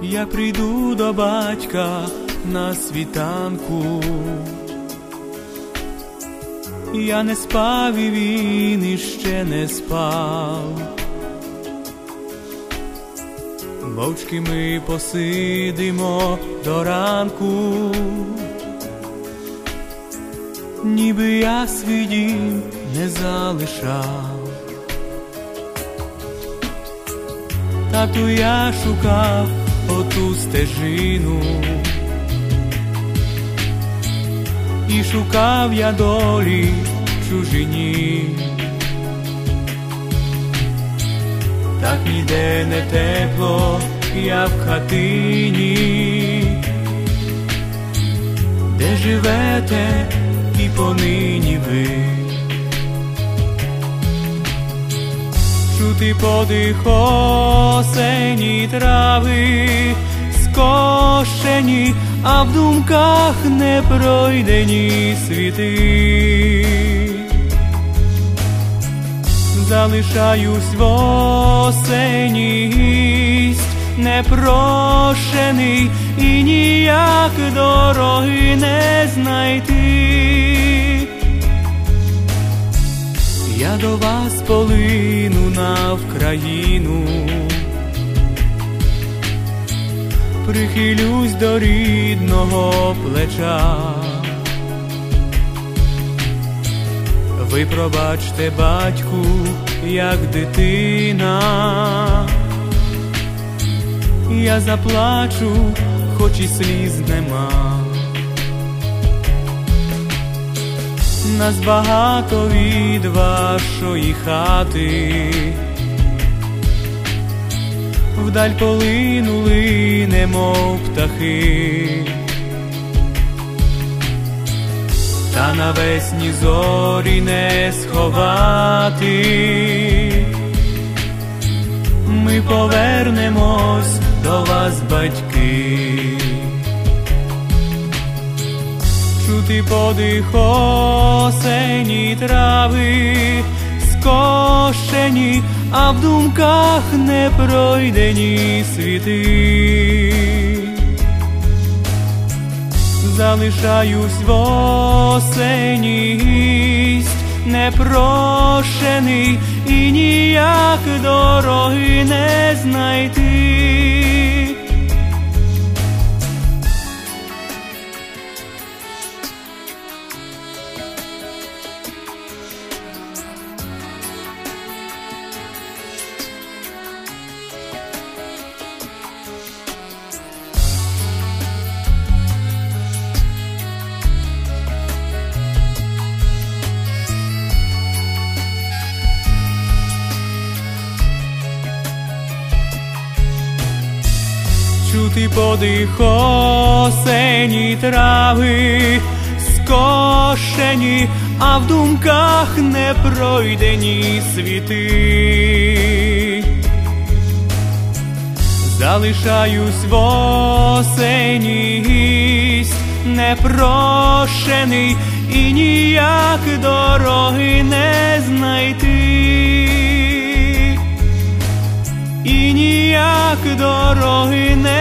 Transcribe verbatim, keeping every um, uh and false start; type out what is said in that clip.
я прийду до батька на світанку. Я не спав, і він іще не спав. Мовчки ми посидимо до ранку, ніби я свій дім не залишав. Тату, я шукав оту стежину, і шукав я долі в чужині. Так ніде не тепло, я в хатині, де живете і понині ви. Чути подих осені трави скошені, а в думках непройдені світи. Залишаюсь в осені гість непрошений, і ніяк дороги не знайти. Я до вас полину на Вкраїну, прихилюсь до рідного плеча. Ви пробачте, батьку, як дитина, я заплачу, хоч і сліз нема. Нас багато від вашої хати, вдаль полинули, немов птахи. Та навесні зорі не сховати, ми повернемось до вас, батьки. Чути подих осені трави скошені, а в думках непройдені світи. Залишаюсь в осені гість непрошений, і ніяк дороги не знайти. Чути подих осені трави скошені, а в думках непройдені світи. Залишаюсь в осені гість непрошений, і ніяк дороги не знайти. І ніяк дороги не